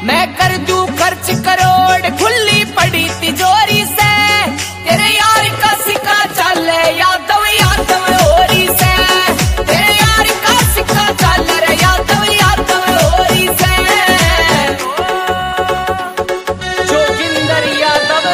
मैं कर दूं खर्च करोड़ खुली पड़ी तिजोरी से, तेरे यार का सिक्का चले यादव यादव होरी से, तेरे यार का सिक्का चले रे यादव यादव होरी से, जोगिंदर यादव।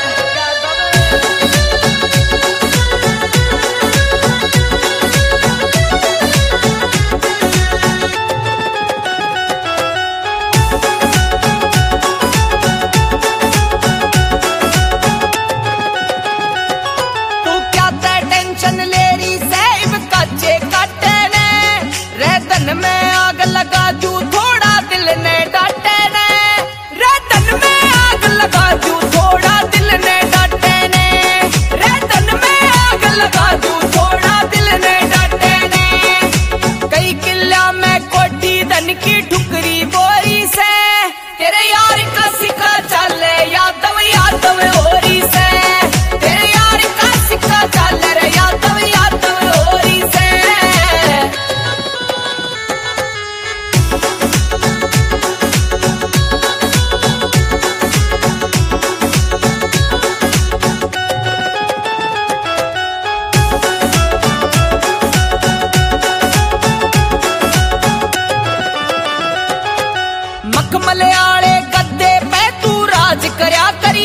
में आग लगा दू थोड़ा दिल ने डांटे ने, रतन में आग लगा दू थोड़ा दिल ने डांटे ने, रतन में आग लगा दू थोड़ा दिल ने डांटे ने, कई किला में कोठी धन की ठुकरी बोरी से, तेरे यार का सिक्का चले यादव यादव होरी से, तेरे यार का सिक्का चले रे यादव यादव होरी से। मखमले आले गद्दे पे तू राज करया कर